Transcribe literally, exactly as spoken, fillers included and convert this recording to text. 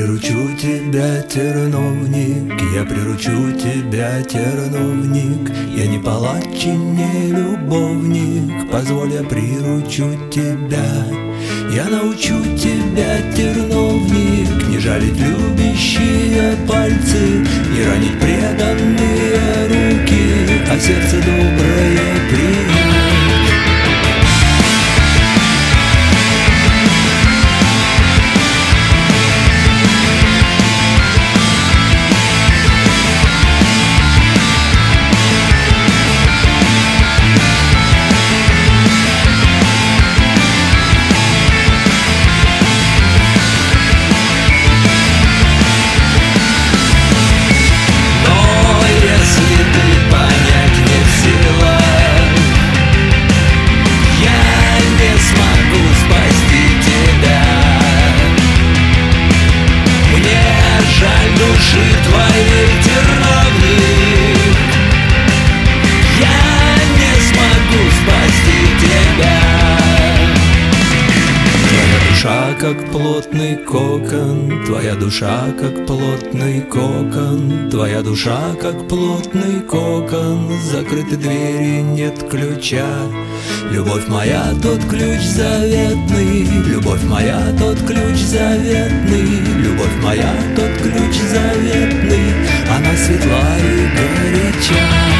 приручу тебя, терновник, я приручу тебя, терновник. Я не палач и не любовник, позволь, я приручу тебя. Я научу тебя, терновник, не жалить любящие пальцы, не ранить преданные руки, а сердце доброе принять. Души твоей, терновник, я не смогу спасти тебя. Твоя душа, как плотный кокон, твоя душа, как плотный кокон, твоя душа, как плотный кокон, закрыты двери, нет ключа. Любовь моя, тот ключ заветный, любовь моя, тот ключ заветный, любовь моя, тот ключ заветный, она светла и горяча.